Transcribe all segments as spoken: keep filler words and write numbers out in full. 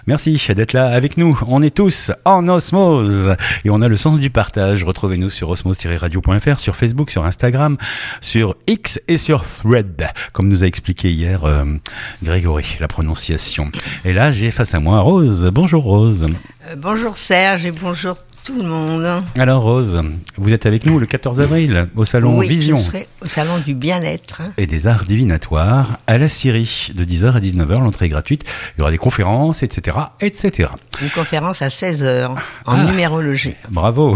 Merci d'être là avec nous. On est tous en osmose et on a le sens du partage. Retrouvez-nous sur osmose tiret radio point f r, sur Facebook, sur Instagram, sur X et sur Thread, comme nous a expliqué hier euh, Grégory, la prononciation. Et là, j'ai face à moi Rose. Bonjour Rose. Euh, bonjour Serge et bonjour tout le monde. Alors Rose, vous êtes avec nous le quatorze avril au salon oui, Vision. Oui, je serai au salon du bien-être. Et des arts divinatoires à la Syrie, de dix heures à dix-neuf heures, l'entrée est gratuite. Il y aura des conférences, et cetera, et cetera. Une conférence à seize heures en ah, numérologie. Bravo,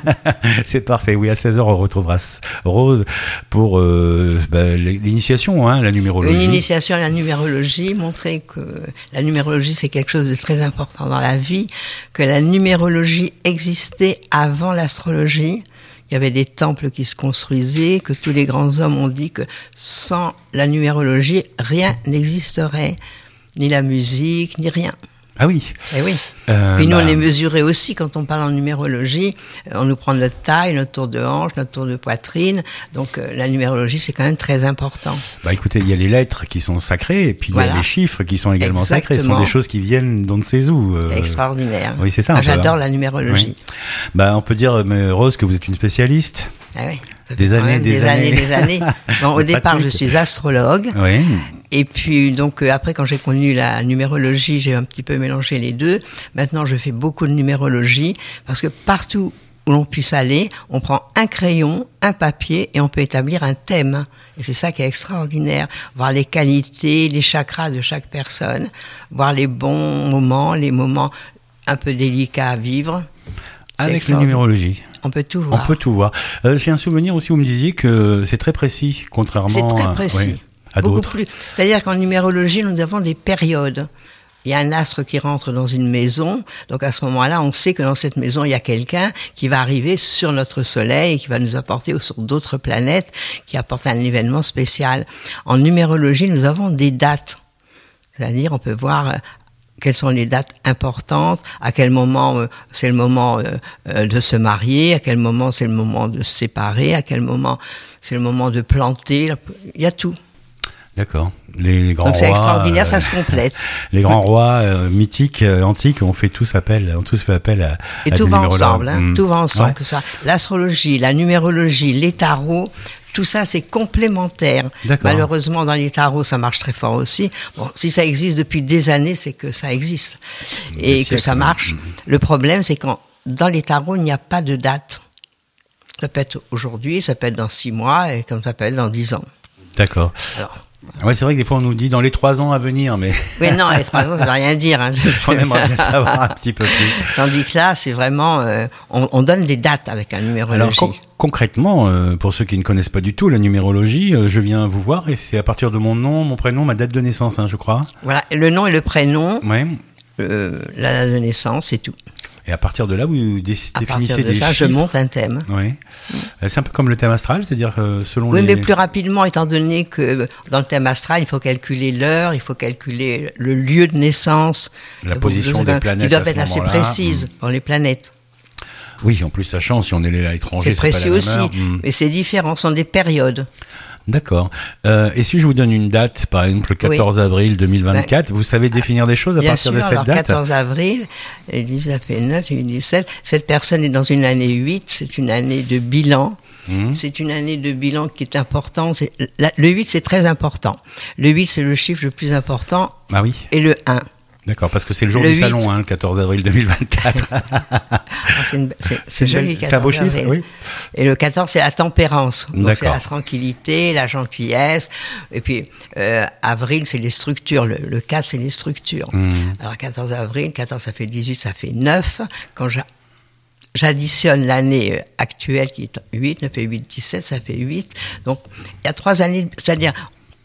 c'est parfait. Oui, à seize heures, on retrouvera Rose pour euh, bah, l'initiation, hein, la numérologie. Une initiation à la numérologie, montrer que la numérologie, c'est quelque chose de très important dans la vie, que la numérologie existait avant l'astrologie. Il y avait des temples qui se construisaient, que tous les grands hommes ont dit que sans la numérologie, rien n'existerait, ni la musique, ni rien. Ah oui. Et oui. Euh, Puis nous, bah... on est mesuré aussi quand on parle en numérologie. On nous prend notre taille, notre tour de hanche, notre tour de poitrine. Donc euh, la numérologie, c'est quand même très important. Bah écoutez, il y a les lettres qui sont sacrées et puis il voilà. y a les chiffres qui sont également Exactement. sacrés. Ce sont des choses qui viennent d'on ne sait où. Euh... Extraordinaire. Oui, c'est ça. Ah, j'adore la numérologie. Oui. Bah on peut dire, mais Rose, que vous êtes une spécialiste. Ah oui. Des années, des, des années, des années. Bon, au départ, pratique. je suis astrologue. Oui. Et puis, donc, euh, après, quand j'ai connu la numérologie, j'ai un petit peu mélangé les deux. Maintenant, je fais beaucoup de numérologie parce que partout où l'on puisse aller, on prend un crayon, un papier et on peut établir un thème. Et c'est ça qui est extraordinaire. Voir les qualités, les chakras de chaque personne, voir les bons moments, les moments un peu délicats à vivre. Avec la numérologie. On peut tout voir. On peut tout voir. Euh, j'ai un souvenir aussi où vous me disiez que c'est très précis, contrairement c'est très précis. à, ouais, à beaucoup d'autres. Plus. C'est-à-dire qu'en numérologie, nous avons des périodes. Il y a un astre qui rentre dans une maison, donc à ce moment-là, on sait que dans cette maison, il y a quelqu'un qui va arriver sur notre soleil, qui va nous apporter, ou sur d'autres planètes, qui apporte un événement spécial. En numérologie, nous avons des dates. C'est-à-dire, on peut voir quelles sont les dates importantes, à quel moment euh, c'est le moment euh, euh, de se marier, à quel moment c'est le moment de se séparer, à quel moment c'est le moment de planter, il y a tout. D'accord. Les, les grands Donc c'est rois, extraordinaire, euh, ça se complète. Les grands rois euh, mythiques, euh, antiques, ont fait tous appel, ont tous fait appel à. Et à tout des va ensemble, hein, mmh. tout va ensemble, ouais. que ça. L'astrologie, la numérologie, les tarots. Tout ça, c'est complémentaire. D'accord. Malheureusement, dans les tarots, ça marche très fort aussi. Bon, si ça existe depuis des années, c'est que ça existe. Et des que ça marche. Mmh. Le problème, c'est quand dans les tarots, il n'y a pas de date. Ça peut être aujourd'hui, ça peut être dans six mois, et comme ça peut être dans dix ans. D'accord. Alors, ouais, c'est vrai que des fois, on nous dit dans les trois ans à venir, mais... Oui, non, les trois ans, ça ne veut rien dire. Hein. On aimerait bien savoir un petit peu plus. Tandis que là, c'est vraiment... Euh, on, on donne des dates avec la numérologie. Alors, con- concrètement, euh, pour ceux qui ne connaissent pas du tout la numérologie, euh, je viens vous voir et c'est à partir de mon nom, mon prénom, ma date de naissance, hein, je crois. Voilà, le nom et le prénom, ouais. euh, la date de naissance, c'est tout. Et à partir de là, vous dé- à définissez de des ça, chiffres. Je monte un thème. Oui. Mmh. C'est un peu comme le thème astral, c'est-à-dire euh, selon oui, les... Oui, mais plus rapidement, étant donné que dans le thème astral, il faut calculer l'heure, il faut calculer le lieu de naissance. La position des planètes. Qui doivent à être ce assez moment-là. précises mmh. pour les planètes. Oui, en plus, ça change si on est à l'étranger. C'est précis aussi, mmh. mais c'est différent, ce sont des périodes. D'accord. Euh, et si je vous donne une date, par exemple le quatorze oui. avril deux mille vingt-quatre, ben, vous savez définir des choses à partir sûr, de cette alors, date ? quatorze avril, dix, ça fait neuf, dix-sept. Cette personne est dans une année huit, c'est une année de bilan. Mmh. C'est une année de bilan qui est importante. C'est, la, le huit, c'est très important. Le huit, c'est le chiffre le plus important. Ah oui. Et le un. D'accord, parce que c'est le jour le du huit. salon, hein, le quatorze avril deux mille vingt-quatre. ah, c'est, une, c'est, c'est, c'est joli, c'est un beau chiffre, oui. Et le quatorze, c'est la tempérance. Donc D'accord. c'est la tranquillité, la gentillesse. Et puis, euh, avril, c'est les structures. Le, le quatre, c'est les structures. Mmh. Alors, quatorze avril, quatorze, ça fait dix-huit, ça fait neuf. Quand j'a, j'additionne l'année actuelle qui est huit, neuf et huit, dix-sept, ça fait huit. Donc, il y a trois années, c'est-à-dire,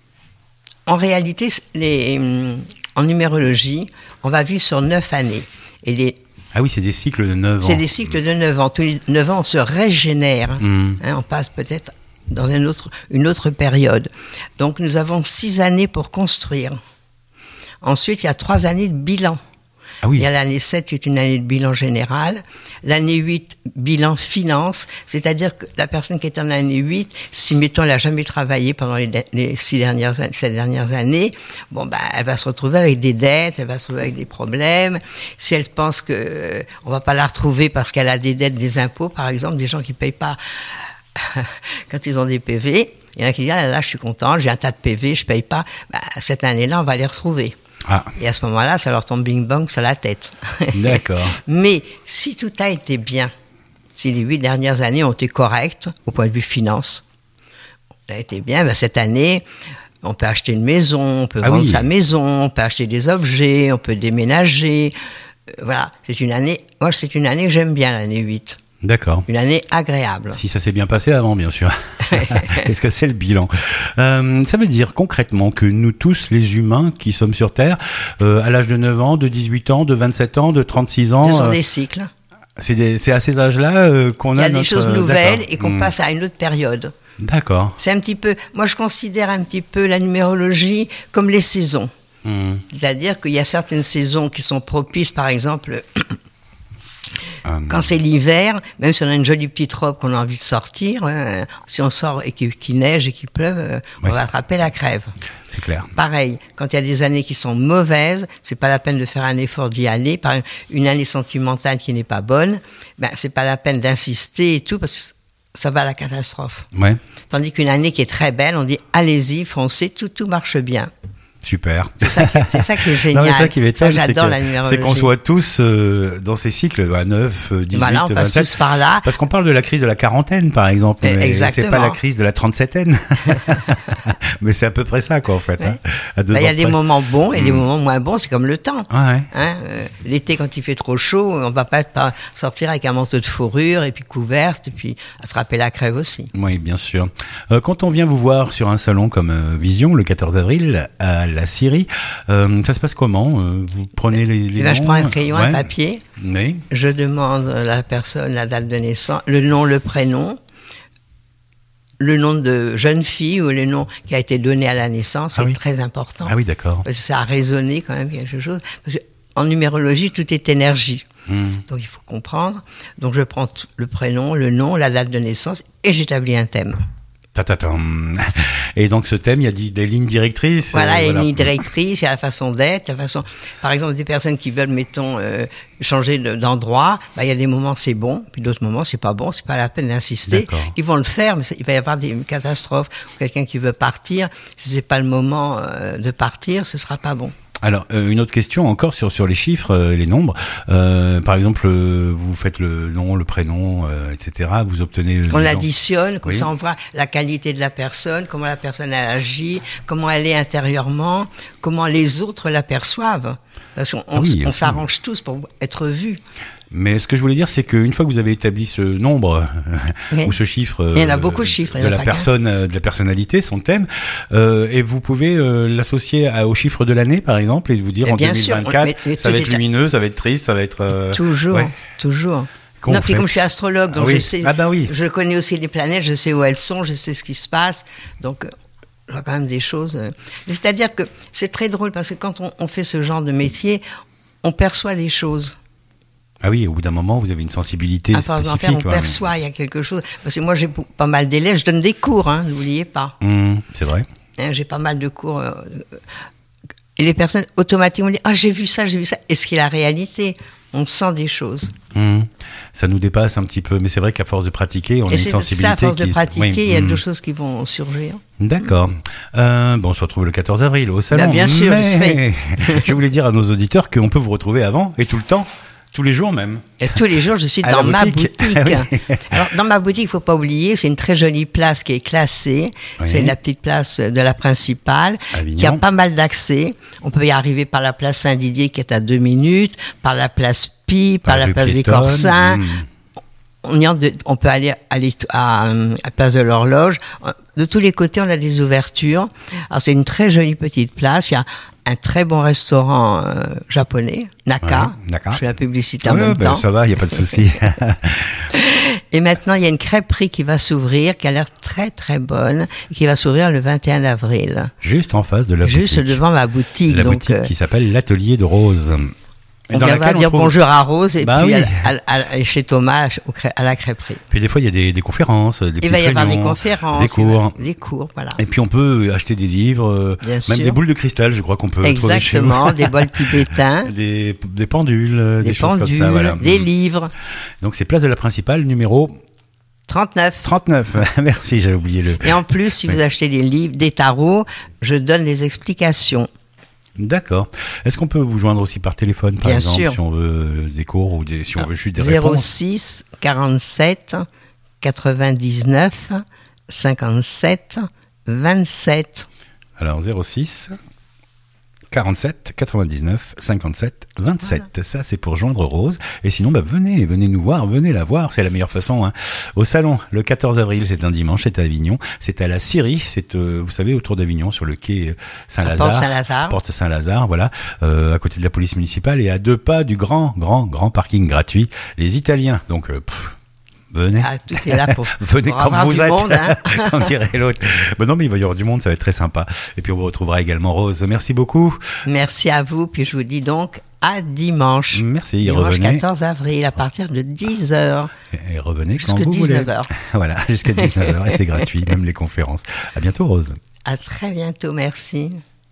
en réalité, les... En numérologie, on va vivre sur neuf années. Et les, ah oui, c'est des cycles de neuf ans. C'est des cycles de neuf ans. Tous les neuf ans, on se régénère. Mmh. Hein, on passe peut-être dans une autre, une autre période. Donc, nous avons six années pour construire. Ensuite, il y a trois années de bilan. Ah oui. Il y a l'année sept qui est une année de bilan général. L'année huit, bilan finance. C'est-à-dire que la personne qui est en année huit, si, mettons, elle n'a jamais travaillé pendant les, les six dernières, sept dernières années, bon, bah, elle va se retrouver avec des dettes, elle va se retrouver avec des problèmes. Si elle pense que euh, on va pas la retrouver parce qu'elle a des dettes, des impôts, par exemple, des gens qui payent pas quand ils ont des P V, il y en a qui disent, ah là, je suis content, j'ai un tas de P V, je paye pas. Bah, cette année-là, on va les retrouver. Ah. Et à ce moment-là, ça leur tombe bing-bang sur la tête. D'accord. Mais si tout a été bien, si les huit dernières années ont été correctes au point de vue finance, ça a été bien, ben cette année, on peut acheter une maison, on peut ah vendre oui. sa maison, on peut acheter des objets, on peut déménager. Euh, voilà, c'est une année, moi c'est une année que j'aime bien, l'année huit. D'accord. Une année agréable. Si ça s'est bien passé avant, bien sûr. Est-ce que c'est le bilan ? euh, Ça veut dire concrètement que nous tous, les humains qui sommes sur Terre, euh, à l'âge de neuf ans, de dix-huit ans, de vingt-sept ans, de trente-six ans... Ce sont euh, des cycles. C'est, des, c'est à ces âges-là euh, qu'on a Il y a notre... des choses nouvelles d'accord. et qu'on mmh. passe à une autre période. D'accord. C'est un petit peu... Moi, je considère un petit peu la numérologie comme les saisons. Mmh. C'est-à-dire qu'il y a certaines saisons qui sont propices, par exemple... Hum. Quand c'est l'hiver, même si on a une jolie petite robe qu'on a envie de sortir, hein, si on sort et qu'il, qu'il neige et qu'il pleuve, euh, ouais. on va attraper la crève. C'est clair. Pareil, quand il y a des années qui sont mauvaises, c'est pas la peine de faire un effort d'y aller. Par exemple, une année sentimentale qui n'est pas bonne, ben c'est pas la peine d'insister et tout parce que ça va à la catastrophe. Ouais. Tandis qu'une année qui est très belle, on dit allez-y, foncez, tout tout marche bien. Super. C'est ça, qui, c'est ça qui est génial. Non, mais ça qui m'étonne, ça, j'adore c'est, la que, numérologie. c'est qu'on soit tous euh, dans ces cycles à neuf, dix-huit, voilà, on passe vingt-sept. tous par là. Parce qu'on parle de la crise de la quarantaine, par exemple. Mais exactement. c'est pas la crise de la trente-septaine. Mais c'est à peu près ça, quoi, en fait. Il ouais. hein, bah, y a des près. moments bons et mmh. des moments moins bons, c'est comme le temps. Ouais. Hein, euh, l'été, quand il fait trop chaud, on va pas, pas sortir avec un manteau de fourrure et puis couverte et puis attraper la crève aussi. Oui, bien sûr. Euh, quand on vient vous voir sur un salon comme euh, Vision, le quatorze avril, à la Syrie, euh, ça se passe comment ? euh, Vous prenez les, les eh ben, noms ? Je prends un crayon, ouais. un papier. Oui. Je demande à la personne la date de naissance, le nom, le prénom, le nom de jeune fille ou le nom qui a été donné à la naissance, c'est ah oui. très important. Ah oui, d'accord. Parce que ça a résonné quand même quelque chose. Parce qu'en numérologie, tout est énergie. Mmh. Donc il faut comprendre. Donc je prends le prénom, le nom, la date de naissance et j'établis un thème. Ta-ta-tam. Et donc ce thème, il y a des lignes directrices. Voilà, euh, il y a voilà. une ligne directrice, il y a la façon d'être, la façon. Par exemple, des personnes qui veulent, mettons, euh, changer de, d'endroit, bah, il y a des moments c'est bon, puis d'autres moments c'est pas bon, c'est pas la peine d'insister. D'accord. Ils vont le faire, mais il va y avoir des catastrophes. Quelqu'un qui veut partir, si c'est pas le moment euh, de partir, ce sera pas bon. Alors, euh, une autre question encore sur sur les chiffres, euh, les nombres. Euh, par exemple, euh, vous faites le nom, le prénom, euh, et cetera. Vous obtenez... On additionne, comme oui. ça on voit la qualité de la personne, comment la personne elle agit, comment elle est intérieurement, comment les autres l'aperçoivent. Parce qu'on ah oui, on s'arrange tous pour être vus. Mais ce que je voulais dire, c'est qu'une fois que vous avez établi ce nombre oui. ou ce chiffre, il y en a beaucoup de chiffres, de la personne, qu'un. de la personnalité, son thème, euh, et vous pouvez euh, l'associer à, au chiffre de l'année, par exemple, et vous dire et en deux mille vingt-quatre, sûr, on, mais, mais ça va être lumineux, ça va être triste, ça va être euh, toujours, ouais. toujours. Qu'on non, puis comme je suis astrologue, donc ah oui. je sais, ah bah oui. je connais aussi les planètes, je sais où elles sont, je sais ce qui se passe, donc. Je vois quand même des choses. Mais c'est-à-dire que c'est très drôle parce que quand on, on fait ce genre de métier, on perçoit les choses. Ah oui, au bout d'un moment, vous avez une sensibilité à spécifique. Faire, on ouais. perçoit, il y a quelque chose. Parce que moi, j'ai pas mal d'élèves, je donne des cours, hein, n'oubliez pas. Mmh, c'est vrai. Hein, j'ai pas mal de cours. Euh, et les personnes, automatiquement, disent « Ah, j'ai vu ça, j'ai vu ça. » Est-ce qu'il y a la réalité ? On sent des choses. Mmh. Ça nous dépasse un petit peu, mais c'est vrai qu'à force de pratiquer, on et a une sensibilité. Ça, à force qui... de pratiquer, oui. il y a mmh. deux choses qui vont surgir. D'accord. Euh, bon, on se retrouve le quatorze avril au salon. Ben bien sûr, mais... je serai. Je voulais dire à nos auditeurs qu'on peut vous retrouver avant et tout le temps. Tous les jours même. Et tous les jours, je suis à dans ma boutique. Ah oui. Alors, dans ma boutique, il ne faut pas oublier, c'est une très jolie place qui est classée. Oui. C'est la petite place de la principale, Avignon. Qui a pas mal d'accès. On peut y arriver par la place Saint-Didier qui est à deux minutes, par la place Pi, par, par la place piétonne. Des Corsins. Mmh. On, y en de, on peut aller, aller à, à la place de l'Horloge. De tous les côtés, on a des ouvertures. Alors, c'est une très jolie petite place. Il y a un très bon restaurant euh, japonais, Naka. Ouais, je fais la publicité en ouais, même ben, temps. Ça va, il n'y a pas de souci. Et maintenant, il y a une crêperie qui va s'ouvrir, qui a l'air très très bonne, qui va s'ouvrir le vingt et un avril. Juste en face de la Juste boutique. Juste devant ma boutique. La donc, boutique euh, qui s'appelle l'Atelier de Rose. Et on dans viendra laquelle dire on trouve... bonjour à Rose et bah puis oui. à, à, à, chez Thomas au crê... à la crêperie. Puis des fois, il y a des, des conférences, des Il petites va y avoir réunions, des conférences, des cours. Des cours, voilà. Et puis on peut acheter des livres, Bien même sûr. des boules de cristal, je crois qu'on peut trouver chez vous. Exactement, des bols tibétains. Des, des pendules, des, des choses pendules, comme ça. Voilà. des livres. Donc c'est place de la Principale, numéro trente-neuf. trente-neuf. Merci, j'avais oublié le... Et en plus, si Oui. vous achetez des livres, des tarots, je donne les explications. D'accord. Est-ce qu'on peut vous joindre aussi par téléphone, par Bien exemple, sûr. si on veut des cours ou des, si on veut juste des zéro réponses six quarante-sept quatre-vingt-dix-neuf cinquante-sept vingt-sept. Alors zéro six quarante-sept quatre-vingt-dix-neuf cinquante-sept vingt-sept. Voilà. Ça, c'est pour joindre Rose. Et sinon, bah, venez, venez nous voir, venez la voir. C'est la meilleure façon. Hein. Au salon, le quatorze avril, c'est un dimanche, c'est à Avignon. C'est à la Syrie, c'est, euh, vous savez, autour d'Avignon, sur le quai Saint-Lazare. Porte Saint-Lazare. Porte Saint-Lazare, voilà, euh, à côté de la police municipale et à deux pas du grand, grand, grand parking gratuit. Les Italiens, donc... Euh, pff, venez. Ah, tout est là pour, venez pour comme avoir vous du êtes, monde, hein. on dirait l'autre. Ben non, mais il va y avoir du monde, ça va être très sympa. Et puis on vous retrouvera également Rose. Merci beaucoup. Merci à vous, puis je vous dis donc à dimanche. Merci, dimanche revenez. quatorze avril à partir de dix heures. Et, et revenez quand jusqu'à vous dix-neuf voulez. heures. Voilà, jusqu'à dix-neuf heures et c'est gratuit, même les conférences. À bientôt Rose. À très bientôt, merci.